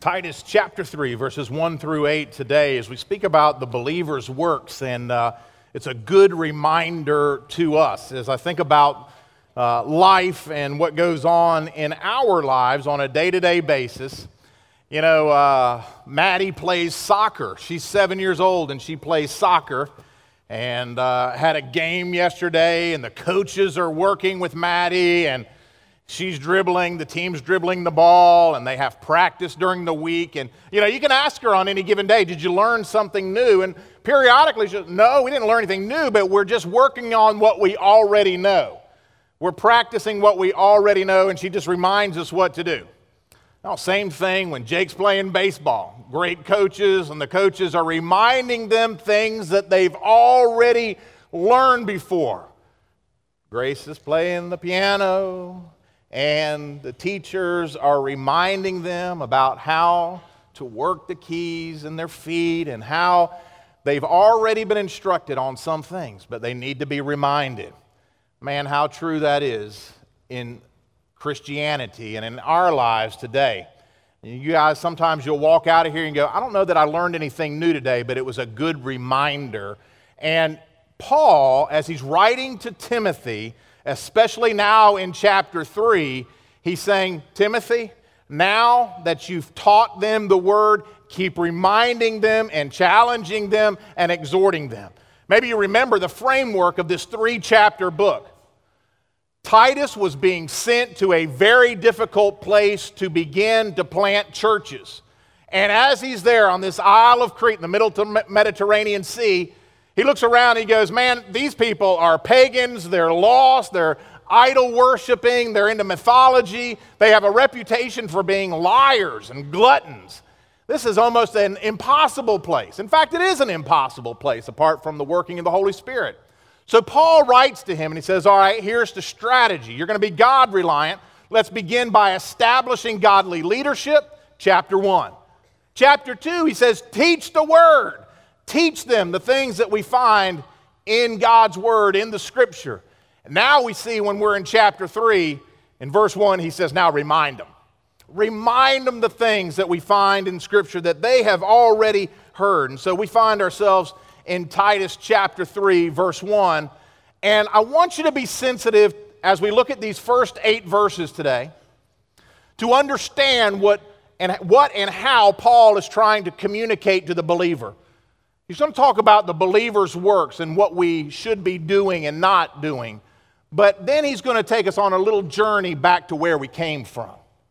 Titus chapter 3, verses 1 through 8 today as we speak about the believer's works, and it's a good reminder to us as I think about life and what goes on in our lives on a day-to-day basis. You know, Maddie plays soccer. She's 7 years old and she plays soccer, and had a game yesterday, and the coaches are working with Maddie, and she's dribbling, the team's dribbling the ball, and they have practice during the week. And, you know, you can ask her on any given day, did you learn something new? And periodically she'll, no, we didn't learn anything new, but we're just working on what we already know. We're practicing what we already know, and she just reminds us what to do. Now, same thing when Jake's playing baseball. Great coaches, and the coaches are reminding them things that they've already learned before. Grace is playing the piano, and the teachers are reminding them about how to work the keys in their feet and how they've already been instructed on some things, but they need to be reminded. Man, how true that is in Christianity and in our lives today. You guys, sometimes you'll walk out of here and go, I don't know that I learned anything new today, but it was a good reminder. And Paul, as he's writing to Timothy, especially now in chapter 3, he's saying, Timothy, now that you've taught them the word, keep reminding them and challenging them and exhorting them. Maybe you remember the framework of this 3-chapter book. Titus was being sent to a very difficult place to begin to plant churches. And as he's there on this Isle of Crete in the middle of the Mediterranean Sea, he looks around and he goes, man, these people are pagans, they're lost, they're idol worshiping, they're into mythology, they have a reputation for being liars and gluttons. This is almost an impossible place. In fact, it is an impossible place apart from the working of the Holy Spirit. So Paul writes to him and he says, all right, here's the strategy. You're going to be God-reliant. Let's begin by establishing godly leadership, chapter 1. Chapter 2, he says, teach the word. Teach them the things that we find in God's word, in the scripture. And now we see when we're in chapter 3, in verse 1, he says, now remind them. Remind them the things that we find in scripture that they have already heard. And so we find ourselves in Titus chapter 3, verse 1. And I want you to be sensitive as we look at these first 8 verses today to understand what and how Paul is trying to communicate to the believer. He's going to talk about the believer's works and what we should be doing and not doing. But then he's going to take us on a little journey back to where we came from.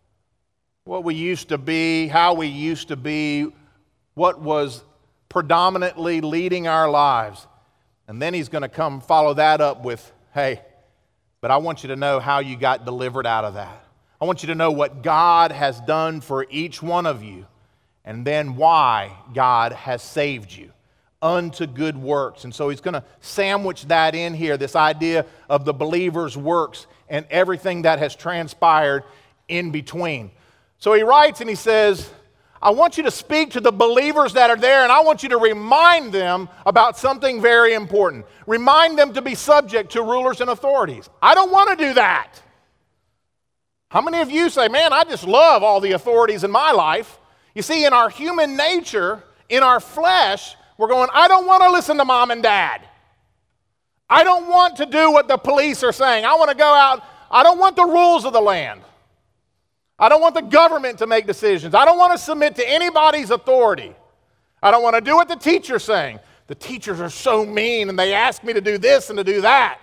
What we used to be, how we used to be, what was predominantly leading our lives. And then he's going to come follow that up with, hey, but I want you to know how you got delivered out of that. I want you to know what God has done for each one of you, and then why God has saved you unto good works. And so he's going to sandwich that in here, this idea of the believer's works and everything that has transpired in between. So he writes and he says, I want you to speak to the believers that are there, and I want you to remind them about something very important. Remind them to be subject to rulers and authorities. I don't want to do that. How many of you say, man, I just love all the authorities in my life? You see, in our human nature, in our flesh, we're going, I don't want to listen to mom and dad. I don't want to do what the police are saying. I want to go out. I don't want the rules of the land. I don't want the government to make decisions. I don't want to submit to anybody's authority. I don't want to do what the teacher's saying. The teachers are so mean and they ask me to do this and to do that.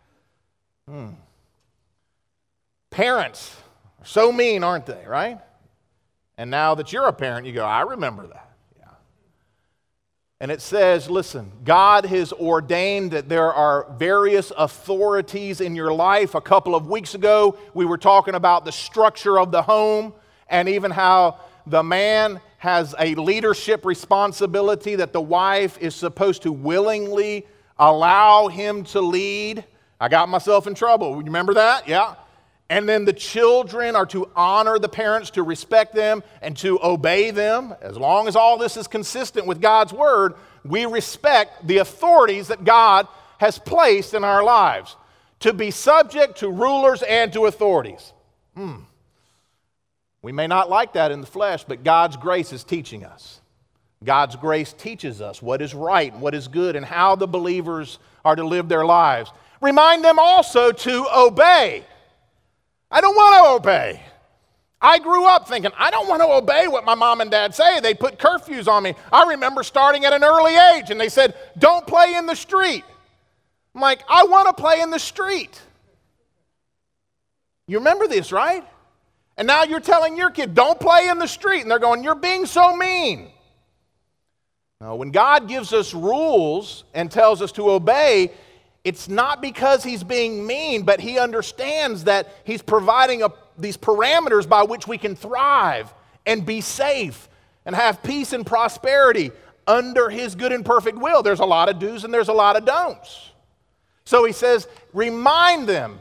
Parents are so mean, aren't they, right? And now that you're a parent, you go, I remember that. Yeah. And it says, listen, God has ordained that there are various authorities in your life. A couple of weeks ago, we were talking about the structure of the home and even how the man has a leadership responsibility that the wife is supposed to willingly allow him to lead. I got myself in trouble. You remember that? Yeah. And then the children are to honor the parents, to respect them, and to obey them. As long as all this is consistent with God's word, we respect the authorities that God has placed in our lives. To be subject to rulers and to authorities. We may not like that in the flesh, but God's grace is teaching us. God's grace teaches us what is right, what is good, and how the believers are to live their lives. Remind them also to obey. I don't want to obey. I grew up thinking, I don't want to obey what my mom and dad say. They put curfews on me. I remember starting at an early age, and they said, don't play in the street. I'm like, I want to play in the street. You remember this, right? And now you're telling your kid, don't play in the street. And they're going, you're being so mean. Now, when God gives us rules and tells us to obey, it's not because He's being mean, but He understands that He's providing these parameters by which we can thrive and be safe and have peace and prosperity under His good and perfect will. There's a lot of do's and there's a lot of don'ts. So He says, remind them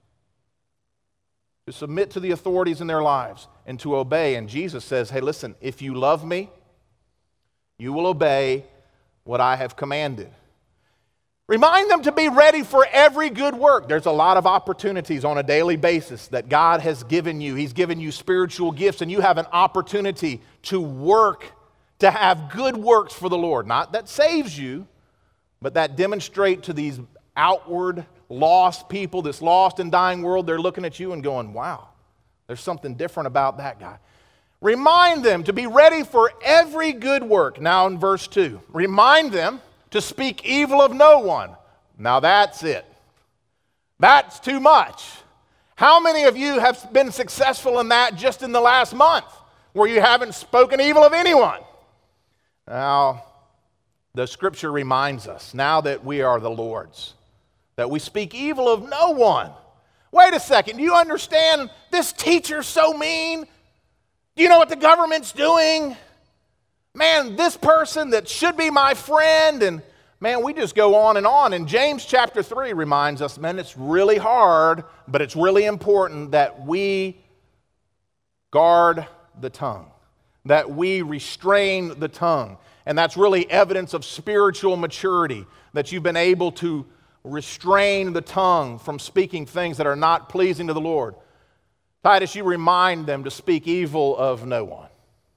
to submit to the authorities in their lives and to obey. And Jesus says, hey, listen, if you love me, you will obey what I have commanded. Remind them to be ready for every good work. There's a lot of opportunities on a daily basis that God has given you. He's given you spiritual gifts, and you have an opportunity to work, to have good works for the Lord. Not that saves you, but that demonstrate to these outward lost people, this lost and dying world, they're looking at you and going, wow, there's something different about that guy. Remind them to be ready for every good work. Now in verse 2, remind them to speak evil of no one. Now that's it. That's too much. How many of you have been successful in that just in the last month, where you haven't spoken evil of anyone? Now, the Scripture reminds us, now that we are the Lord's, that we speak evil of no one. Wait a second, do you understand this teacher's so mean? Do you know what the government's doing? Man, this person that should be my friend, and man, we just go on. And James chapter 3 reminds us, man, it's really hard, but it's really important that we guard the tongue, that we restrain the tongue. And that's really evidence of spiritual maturity, that you've been able to restrain the tongue from speaking things that are not pleasing to the Lord. Titus, you remind them to speak evil of no one.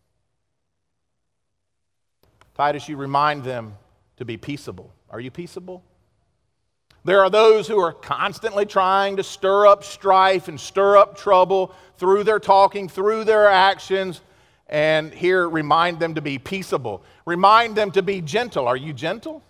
Titus, you remind them to be peaceable. Are you peaceable? There are those who are constantly trying to stir up strife and stir up trouble through their talking, through their actions. And here, remind them to be peaceable. Remind them to be gentle. Are you gentle?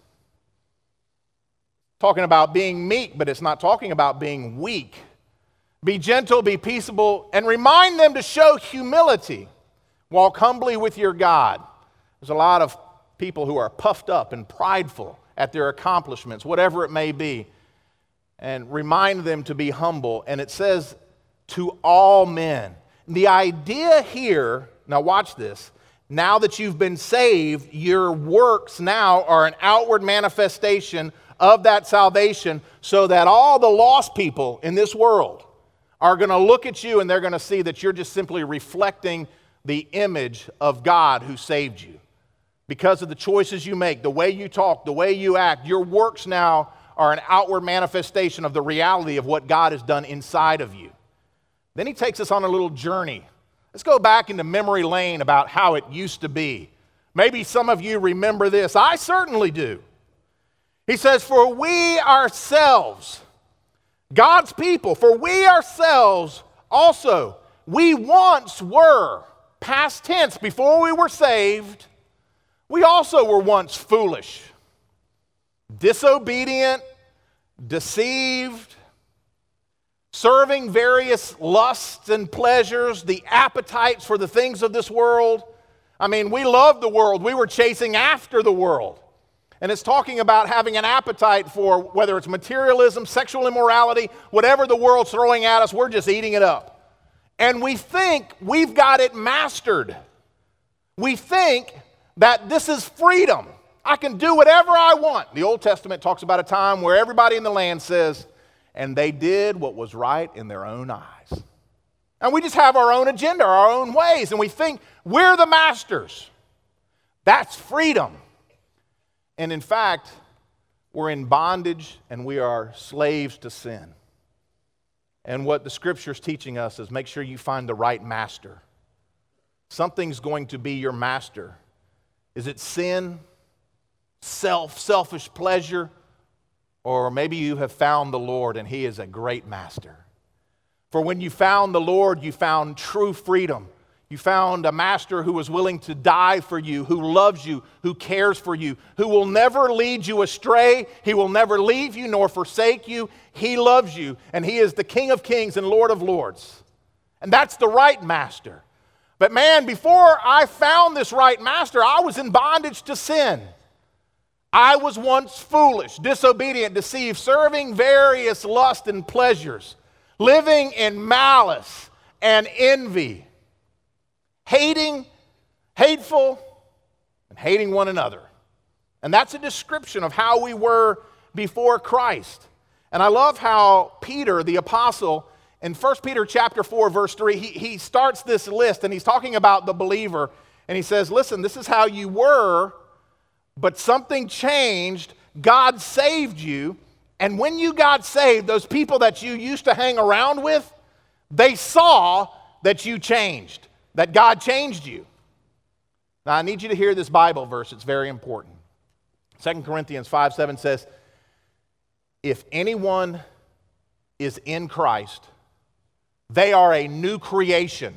Talking about being meek, but it's not talking about being weak. Be gentle, be peaceable, and remind them to show humility. Walk humbly with your God. There's a lot of people who are puffed up and prideful at their accomplishments, whatever it may be. And remind them to be humble. And it says, to all men. The idea here, now watch this, now that you've been saved, your works now are an outward manifestation of that salvation, so that all the lost people in this world are going to look at you and they're going to see that you're just simply reflecting the image of God who saved you. Because of the choices you make, the way you talk, the way you act, your works now are an outward manifestation of the reality of what God has done inside of you. Then he takes us on a little journey. Let's go back into memory lane about how it used to be. Maybe some of you remember this. I certainly do. He says, for we ourselves, God's people, for we ourselves also, we once were, past tense, before we were saved, we also were once foolish, disobedient, deceived, serving various lusts and pleasures, the appetites for the things of this world. I mean, we loved the world. We were chasing after the world. And it's talking about having an appetite for whether it's materialism, sexual immorality, whatever the world's throwing at us, we're just eating it up. And we think we've got it mastered. We think that this is freedom. I can do whatever I want. The Old Testament talks about a time where everybody in the land says, and they did what was right in their own eyes. And we just have our own agenda, our own ways, and we think we're the masters. That's freedom. And in fact, we're in bondage and we are slaves to sin. And what the Scripture's teaching us is make sure you find the right master. something's going to be your master. Is it sin, selfish pleasure, or maybe you have found the Lord and He is a great master? For when you found the Lord, you found true freedom. You found a master who was willing to die for you, who loves you, who cares for you, who will never lead you astray. He will never leave you nor forsake you. He loves you, and He is the King of Kings and Lord of Lords. And that's the right master. But man, before I found this right master, I was in bondage to sin. I was once foolish, disobedient, deceived, serving various lusts and pleasures, living in malice and envy, hateful, and hating one another. And that's a description of how we were before Christ. And I love how Peter, the apostle, in 1 Peter chapter 4, verse 3, he starts this list, and he's talking about the believer, and he says, listen, this is how you were, but something changed. God saved you, and when you got saved, those people that you used to hang around with, they saw that you changed, that God changed you. Now, I need you to hear this Bible verse. It's very important. 2 Corinthians 5:7 says, if anyone is in Christ, they are a new creation.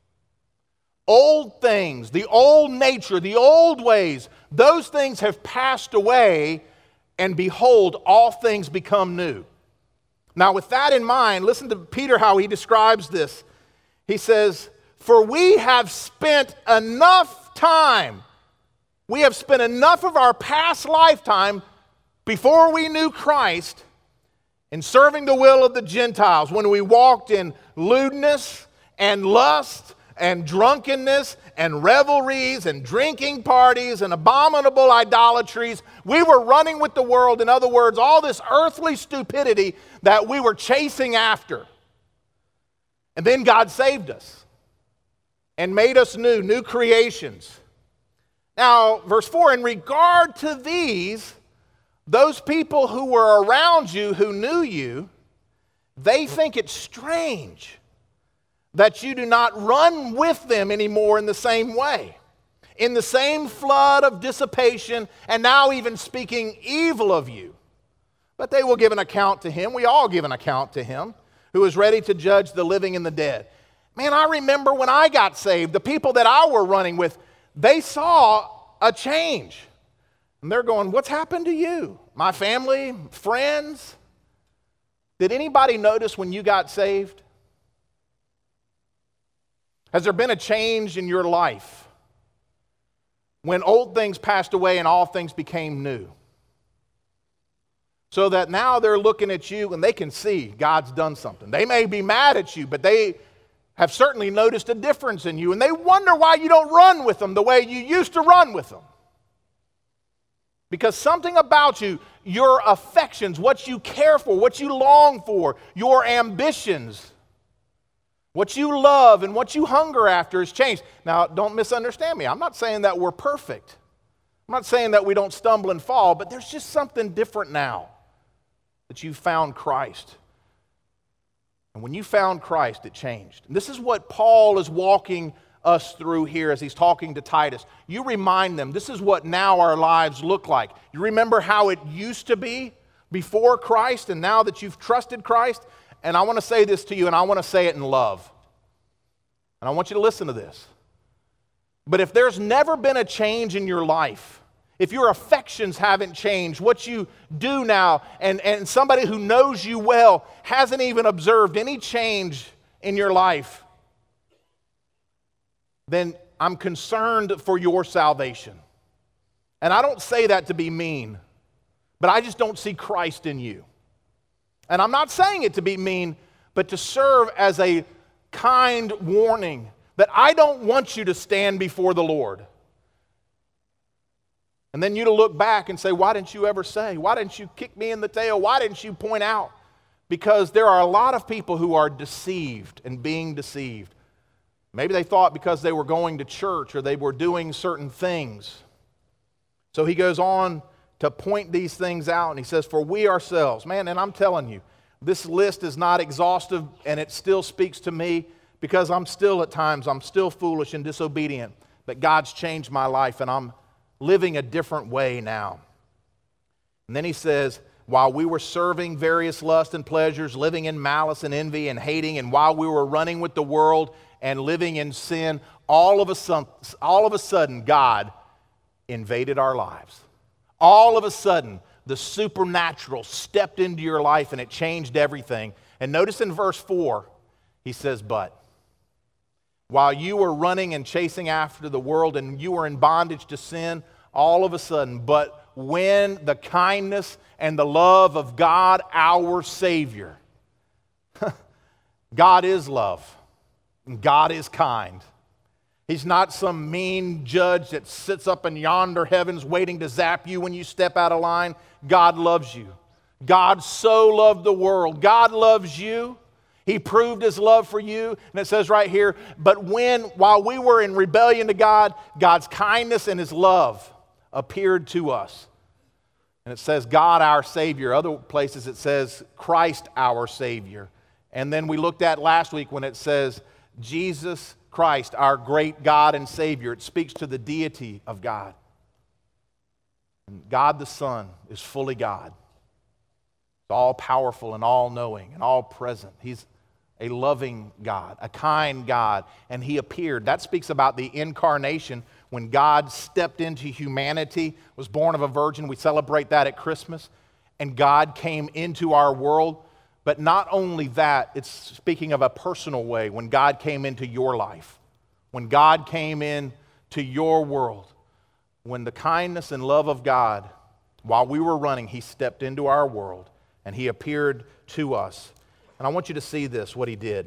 Old things, the old nature, the old ways, those things have passed away, and behold, all things become new. Now, with that in mind, listen to Peter how he describes this. He says, for we have spent enough time, we have spent enough of our past lifetime before we knew Christ in serving the will of the Gentiles, when we walked in lewdness and lust and drunkenness and revelries and drinking parties and abominable idolatries. We were running with the world. In other words, all this earthly stupidity that we were chasing after. And then God saved us and made us new creations. Now, verse 4, in regard to these, those people who were around you, who knew you, they think it's strange that you do not run with them anymore in the same way, in the same flood of dissipation, and now even speaking evil of you. But they will give an account to Him. We all give an account to Him, who is ready to judge the living and the dead. Man, I remember when I got saved, the people that I were running with, they saw a change. And they're going, what's happened to you? My family, friends? Did anybody notice when you got saved? Has there been a change in your life when old things passed away and all things became new? So that now they're looking at you and they can see God's done something. They may be mad at you, but they have certainly noticed a difference in you, and they wonder why you don't run with them the way you used to run with them. Because something about you, your affections, what you care for, what you long for, your ambitions, what you love and what you hunger after has changed. Now, don't misunderstand me. I'm not saying that we're perfect. I'm not saying that we don't stumble and fall, but there's just something different now that you found Christ. And when you found Christ, it changed. And this is what Paul is walking us through here as he's talking to Titus. You remind them, this is what now our lives look like. You remember how it used to be before Christ, and now that you've trusted Christ? And I want to say this to you, and I want to say it in love. And I want you to listen to this. But if there's never been a change in your life, if your affections haven't changed, what you do now, and somebody who knows you well hasn't even observed any change in your life, then I'm concerned for your salvation. And I don't say that to be mean, but I just don't see Christ in you. And I'm not saying it to be mean, but to serve as a kind warning that I don't want you to stand before the Lord. And then you to look back and say, why didn't you ever say? Why didn't you kick me in the tail? Why didn't you point out? Because there are a lot of people who are deceived and being deceived. Maybe they thought because they were going to church or they were doing certain things. So he goes on to point these things out, and he says, for we ourselves, man, and I'm telling you, this list is not exhaustive, and it still speaks to me, because I'm still foolish and disobedient, but God's changed my life and I'm living a different way now. And then he says, while we were serving various lusts and pleasures, living in malice and envy and hating, and while we were running with the world and living in sin, all of a sudden God invaded our lives. All of a sudden, the supernatural stepped into your life and it changed everything. And notice in verse 4, he says, but while you were running and chasing after the world and you were in bondage to sin, all of a sudden, but when the kindness and the love of God, our Savior, God is love, and God is kind. He's not some mean judge that sits up in yonder heavens waiting to zap you when you step out of line. God loves you. God so loved the world. God loves you. He proved His love for you. And it says right here, but while we were in rebellion to God, God's kindness and His love appeared to us. And it says God our Savior. Other places it says Christ our Savior. And then we looked at last week when it says Jesus Christ, our great God and Savior. It speaks to the deity of God. And God the Son is fully God. He's all powerful and all knowing and all present. He's a loving God, a kind God, and He appeared. That speaks about the incarnation. When God stepped into humanity, was born of a virgin. We celebrate that at Christmas. And God came into our world. But not only that, it's speaking of a personal way. When God came into your life, when God came into your world, when the kindness and love of God, while we were running, He stepped into our world and He appeared to us. And I want you to see this, what He did.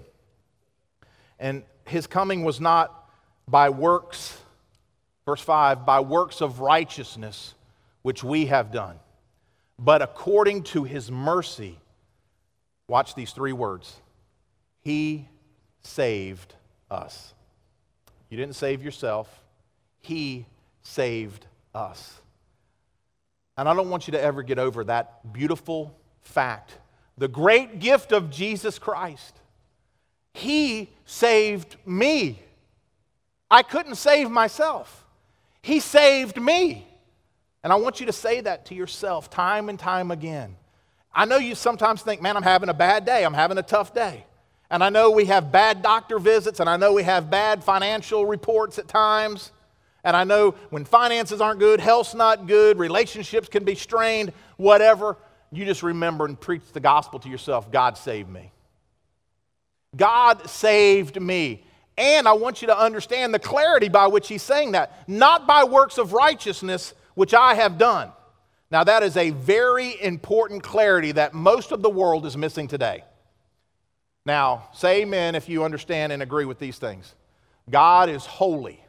And His coming was not by works, verse 5, by works of righteousness which we have done, but according to His mercy. Watch these three words. He saved us. You didn't save yourself. He saved us. And I don't want you to ever get over that beautiful fact. The great gift of Jesus Christ. He saved me. I couldn't save myself. He saved me. And I want you to say that to yourself time and time again. I know you sometimes think, man, I'm having a bad day. I'm having a tough day. And I know we have bad doctor visits, and I know we have bad financial reports at times. And I know when finances aren't good, health's not good, relationships can be strained, whatever. You just remember and preach the gospel to yourself. God saved me. God saved me. And I want you to understand the clarity by which He's saying that. Not by works of righteousness, which I have done. Now, that is a very important clarity that most of the world is missing today. Now, say amen if you understand and agree with these things. God is holy.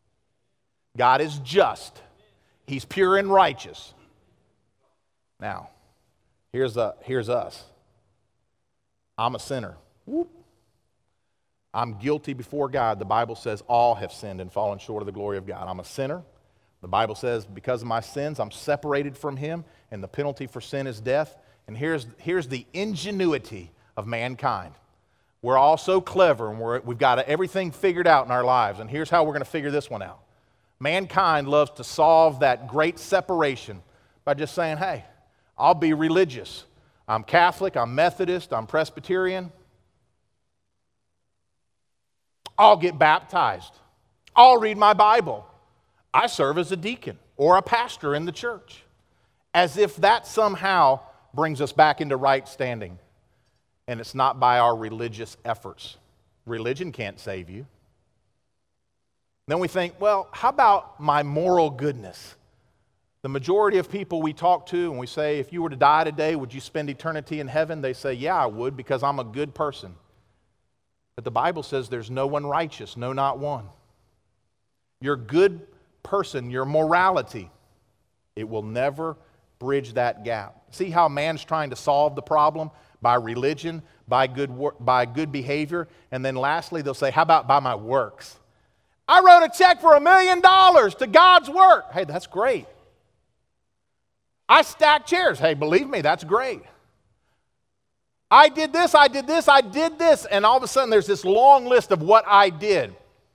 God is just. He's pure and righteous. Now, here's us. I'm a sinner. Whoop. I'm guilty before God. The Bible says all have sinned and fallen short of the glory of God. I'm a sinner. The Bible says because of my sins, I'm separated from Him, and the penalty for sin is death. And here's the ingenuity of mankind. We're all so clever, and we've got everything figured out in our lives. And here's how we're going to figure this one out. Mankind loves to solve that great separation by just saying, hey, I'll be religious. I'm Catholic, I'm Methodist, I'm Presbyterian. I'll get baptized. I'll read my Bible. I serve as a deacon or a pastor in the church. As if that somehow brings us back into right standing. And it's not by our religious efforts. Religion can't save you. Then we think, well, how about my moral goodness? The majority of people we talk to and we say, if you were to die today, would you spend eternity in heaven? They say, yeah, I would because I'm a good person. But the Bible says there's no one righteous, no, not one. You're good person, your morality, it will never bridge that gap. See how man's trying to solve the problem? By religion, by good behavior, and then lastly they'll say, how about by my works? I wrote a check for $1 million to God's work. Hey, that's great. I stacked chairs. Hey, believe me, that's great. I did this, I did this, I did this. And all of a sudden there's this long list of what I did.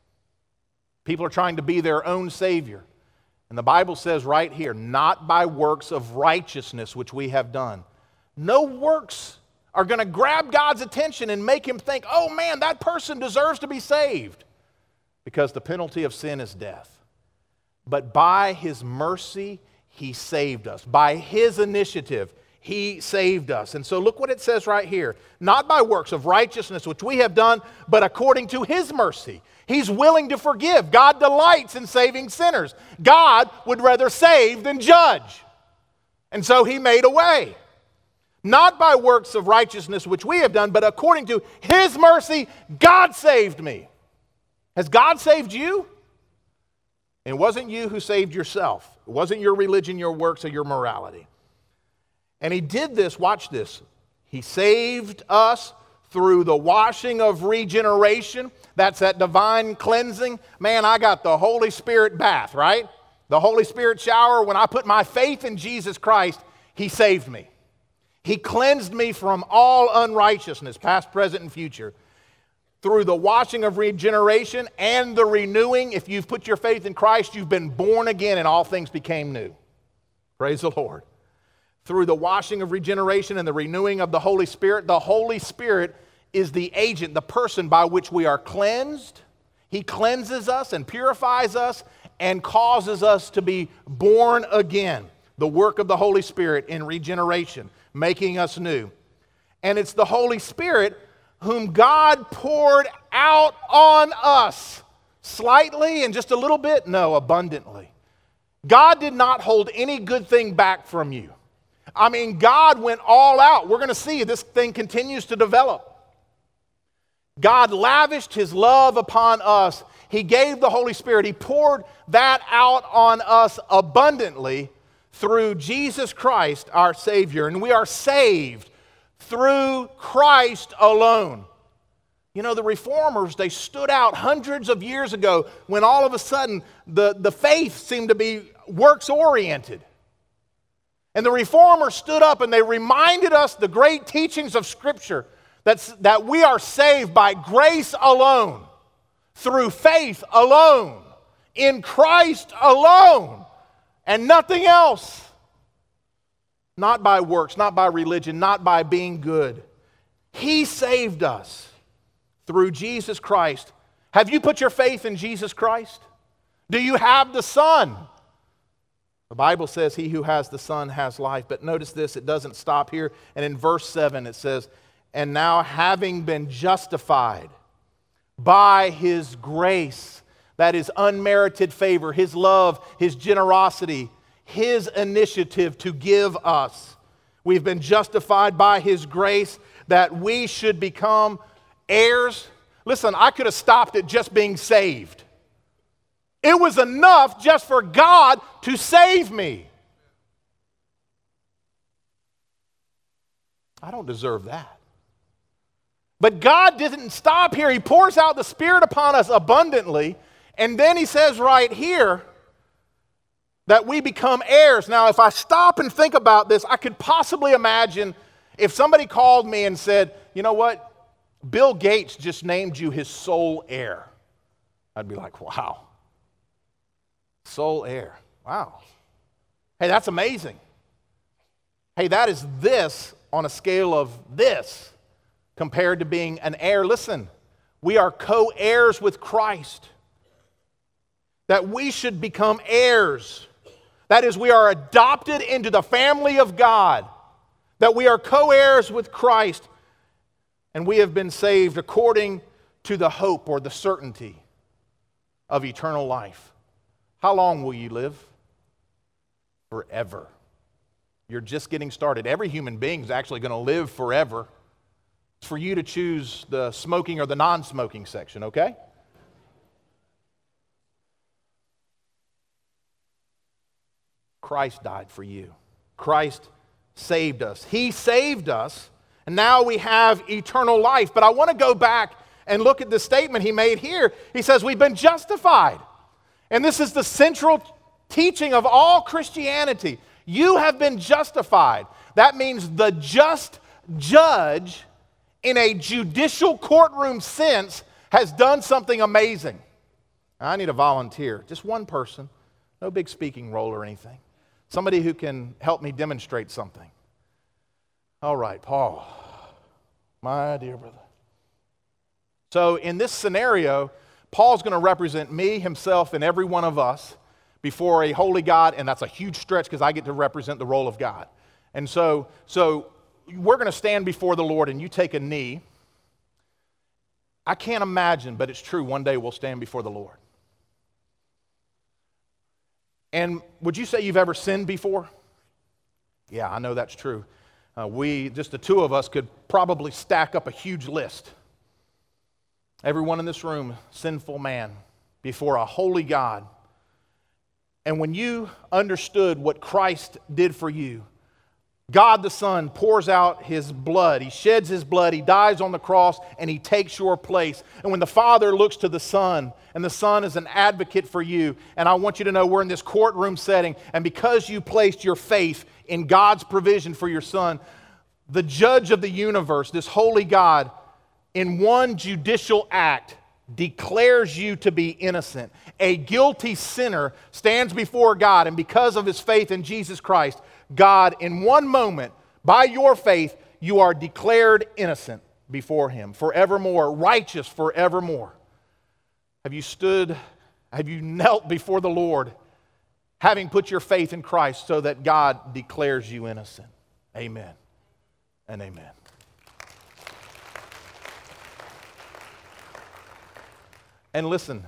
People are trying to be their own Savior. And the Bible says right here, not by works of righteousness which we have done. No works are going to grab God's attention and make him think, oh man, that person deserves to be saved. Because the penalty of sin is death. But by his mercy, he saved us. By his initiative, he saved us. And so look what it says right here. Not by works of righteousness which we have done, but according to his mercy. He's willing to forgive. God delights in saving sinners. God would rather save than judge. And so he made a way. Not by works of righteousness which we have done, but according to his mercy, God saved me. Has God saved you? And it wasn't you who saved yourself. It wasn't your religion, your works, or your morality. And he did this, watch this. He saved us through the washing of regeneration. That's that divine cleansing. Man, I got the Holy Spirit bath, right? The Holy Spirit shower. When I put my faith in Jesus Christ, he saved me. He cleansed me from all unrighteousness, past, present, and future. Through the washing of regeneration and the renewing, if you've put your faith in Christ, you've been born again and all things became new. Praise the Lord. Through the washing of regeneration and the renewing of the Holy Spirit is the agent, the person by which we are cleansed. He cleanses us and purifies us and causes us to be born again. The work of the Holy Spirit in regeneration, making us new. And it's the Holy Spirit whom God poured out on us. Slightly and just a little bit? No, abundantly. God did not hold any good thing back from you. I mean, God went all out. We're going to see this thing continues to develop. God lavished his love upon us. He gave the Holy Spirit. He poured that out on us abundantly through Jesus Christ, our Savior. And we are saved through Christ alone. You know, the Reformers, they stood out hundreds of years ago when all of a sudden the faith seemed to be works-oriented. And the Reformers stood up and they reminded us the great teachings of Scripture that we are saved by grace alone, through faith alone, in Christ alone, and nothing else. Not by works, not by religion, not by being good. He saved us through Jesus Christ. Have you put your faith in Jesus Christ? Do you have the Son? The Bible says he who has the Son has life. But notice this, it doesn't stop here. And in verse 7 it says, and now having been justified by his grace, that is unmerited favor, his love, his generosity, his initiative to give us. We've been justified by his grace that we should become heirs. Listen, I could have stopped at just being saved. It was enough just for God to save me. I don't deserve that. But God didn't stop here. He pours out the Spirit upon us abundantly. And then he says right here that we become heirs. Now, if I stop and think about this, I could possibly imagine if somebody called me and said, you know what? Bill Gates just named you his sole heir. I'd be like, wow. Sole heir. Wow. Hey, that's amazing. Hey, that is this on a scale of this compared to being an heir. Listen, we are co-heirs with Christ. That we should become heirs. That is, we are adopted into the family of God. That we are co-heirs with Christ. And we have been saved according to the hope or the certainty of eternal life. How long will you live? Forever. You're just getting started. Every human being is actually going to live forever. It's for you to choose the smoking or the non-smoking section, okay? Christ died for you. Christ saved us. He saved us, and now we have eternal life. But I want to go back and look at the statement he made here. He says, we've been justified. And this is the central teaching of all Christianity. You have been justified. That means the just judge in a judicial courtroom sense, has done something amazing. Now, I need a volunteer, just one person, no big speaking role or anything. Somebody who can help me demonstrate something. All right, Paul, my dear brother. So in this scenario, Paul's going to represent me, himself, and every one of us before a holy God, and that's a huge stretch because I get to represent the role of God. And so we're going to stand before the Lord, and you take a knee. I can't imagine, but it's true, one day we'll stand before the Lord. And would you say you've ever sinned before? Yeah, I know that's true. Just the two of us, could probably stack up a huge list. Everyone in this room, sinful man, before a holy God. And when you understood what Christ did for you, God the Son pours out His blood. He sheds His blood. He dies on the cross, and He takes your place. And when the Father looks to the Son, and the Son is an advocate for you, and I want you to know we're in this courtroom setting, and because you placed your faith in God's provision for your Son, the judge of the universe, this holy God, in one judicial act, declares you to be innocent. A guilty sinner stands before God, and because of his faith in Jesus Christ, God, in one moment, by your faith, you are declared innocent before Him, forevermore, righteous forevermore. Have you knelt before the Lord, having put your faith in Christ so that God declares you innocent? Amen and amen. And listen,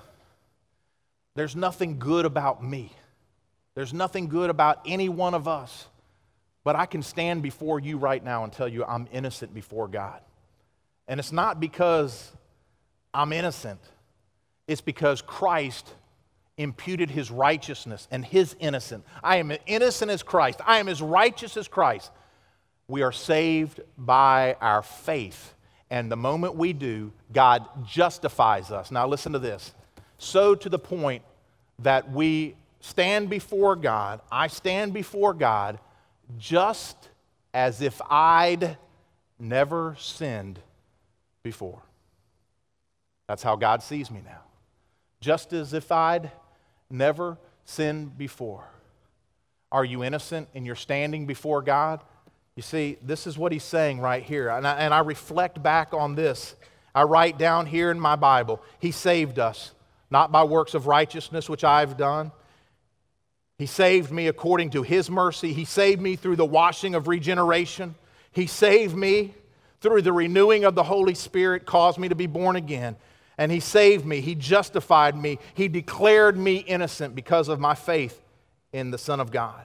there's nothing good about me. There's nothing good about any one of us. But I can stand before you right now and tell you I'm innocent before God. And it's not because I'm innocent. It's because Christ imputed His righteousness and His innocence. I am as innocent as Christ. I am as righteous as Christ. We are saved by our faith. And the moment we do, God justifies us. Now listen to this. So to the point that we stand before God, I stand before God just as if I'd never sinned before. That's how God sees me now. Just as if I'd never sinned before. Are you innocent and you're standing before God? You see, this is what He's saying right here. And I reflect back on this. I write down here in my Bible, He saved us, not by works of righteousness which I've done. He saved me according to His mercy. He saved me through the washing of regeneration. He saved me through the renewing of the Holy Spirit, caused me to be born again. And He saved me. He justified me. He declared me innocent because of my faith in the Son of God.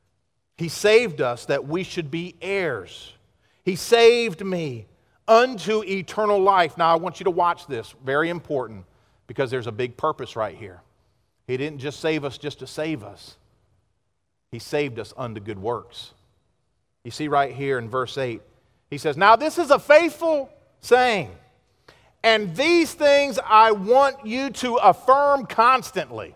He saved us that we should be heirs. He saved me unto eternal life. Now I want you to watch this. Very important, because there's a big purpose right here. He didn't just save us just to save us. He saved us unto good works. You see right here in verse 8, He says, "Now this is a faithful saying, and these things I want you to affirm constantly."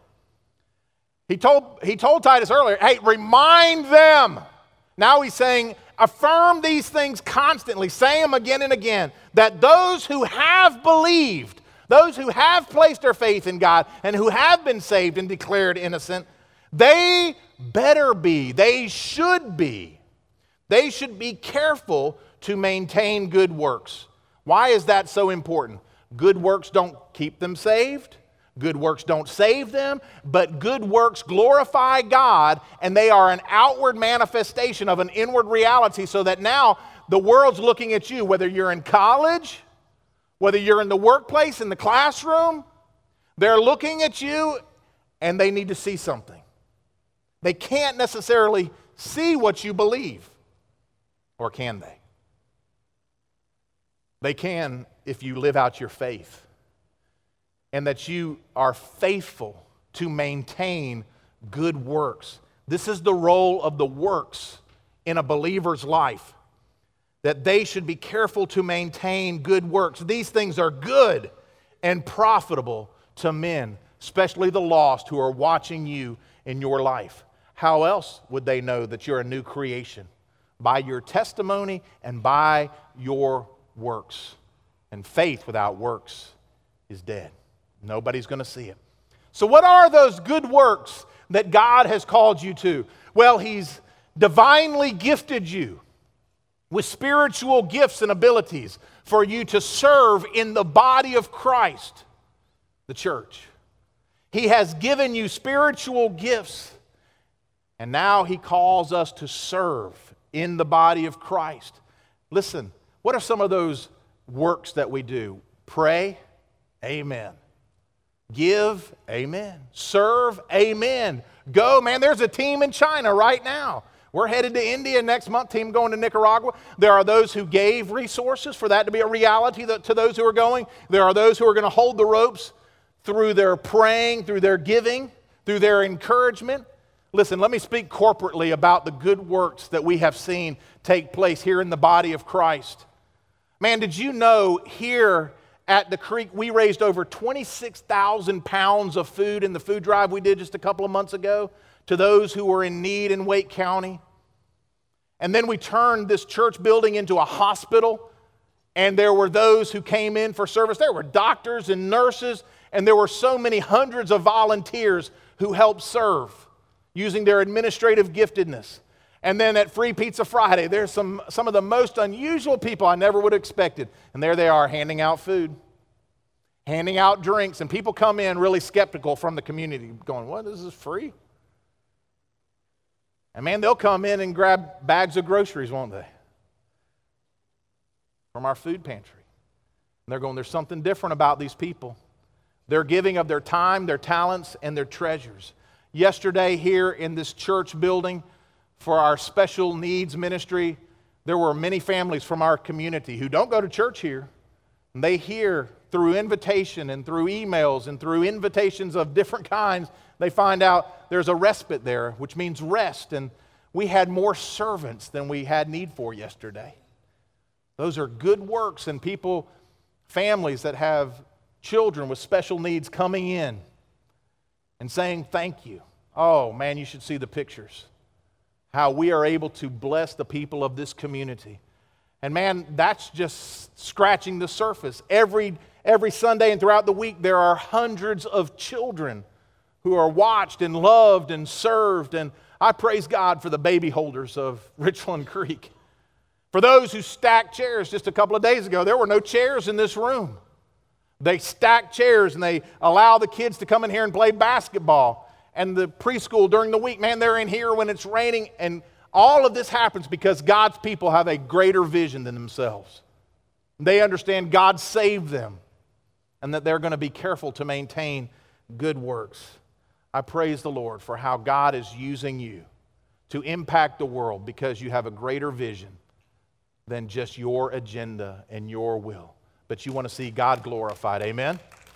He told Titus earlier, hey, remind them. Now he's saying, affirm these things constantly. Say them again and again, that those who have believed, those who have placed their faith in God and who have been saved and declared innocent, they better be, they should be careful to maintain good works. Why is that so important? Good works don't keep them saved. Good works don't save them, but good works glorify God, and they are an outward manifestation of an inward reality, so that now the world's looking at you, whether you're in college, whether you're in the workplace, in the classroom, they're looking at you and they need to see something. They can't necessarily see what you believe, or can they? They can if you live out your faith, and that you are faithful to maintain good works. This is the role of the works in a believer's life, that they should be careful to maintain good works. These things are good and profitable to men, especially the lost who are watching you in your life. How else would they know that you're a new creation? By your testimony and by your works. And faith without works is dead. Nobody's going to see it. So what are those good works that God has called you to? Well, He's divinely gifted you with spiritual gifts and abilities for you to serve in the body of Christ, the church. He has given you spiritual gifts, and now He calls us to serve in the body of Christ. Listen, what are some of those works that we do? Pray, amen. Give, amen. Serve, amen. Go, man, there's a team in China right now. We're headed to India next month, team going to Nicaragua. There are those who gave resources for that to be a reality to those who are going. There are those who are going to hold the ropes through their praying, through their giving, through their encouragement. Listen, let me speak corporately about the good works that we have seen take place here in the body of Christ. Man, did you know here at the Creek we raised over 26,000 pounds of food in the food drive we did just a couple of months ago to those who were in need in Wake County? And then we turned this church building into a hospital, and there were those who came in for service. There were doctors and nurses, and there were so many hundreds of volunteers who helped serve using their administrative giftedness. And then at Free Pizza Friday, there's some of the most unusual people I never would have expected. And there they are handing out food, handing out drinks, and people come in really skeptical from the community going, what, this is free? And man, they'll come in and grab bags of groceries, won't they? From our food pantry. And they're going, there's something different about these people. They're giving of their time, their talents, and their treasures. Yesterday here in this church building for our special needs ministry, there were many families from our community who don't go to church here. And they hear through invitation and through emails and through invitations of different kinds, they find out there's a respite there, which means rest. And we had more servants than we had need for yesterday. Those are good works, and people, families that have children with special needs coming in and saying thank you. Oh man, you should see the pictures. How we are able to bless the people of this community. And man, that's just scratching the surface. Every Sunday and throughout the week, there are hundreds of children who are watched and loved and served. And I praise God for the baby holders of Richland Creek. For those who stacked chairs just a couple of days ago, there were no chairs in this room. They stack chairs and they allow the kids to come in here and play basketball. And the preschool during the week, man, they're in here when it's raining. And all of this happens because God's people have a greater vision than themselves. They understand God saved them and that they're going to be careful to maintain good works. I praise the Lord for how God is using you to impact the world because you have a greater vision than just your agenda and your will. But you want to see God glorified. Amen?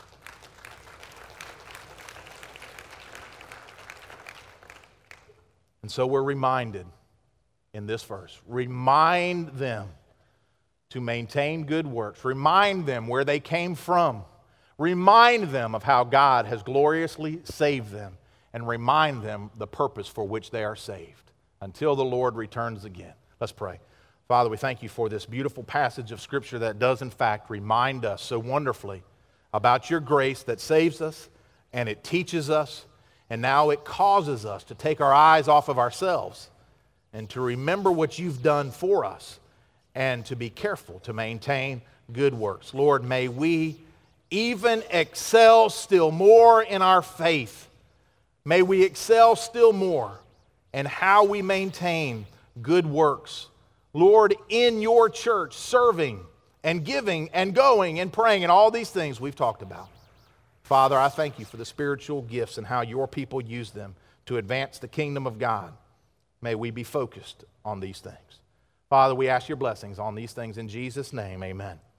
And so we're reminded in this verse, remind them to maintain good works. Remind them where they came from. Remind them of how God has gloriously saved them. And remind them the purpose for which they are saved until the Lord returns again. Let's pray. Father, we thank you for this beautiful passage of Scripture that does, in fact, remind us so wonderfully about your grace that saves us, and it teaches us, and now it causes us to take our eyes off of ourselves and to remember what you've done for us and to be careful to maintain good works. Lord, may we even excel still more in our faith. May we excel still more in how we maintain good works. Lord, in your church, serving and giving and going and praying and all these things we've talked about. Father, I thank you for the spiritual gifts and how your people use them to advance the kingdom of God. May we be focused on these things. Father, we ask your blessings on these things in Jesus' name. Amen.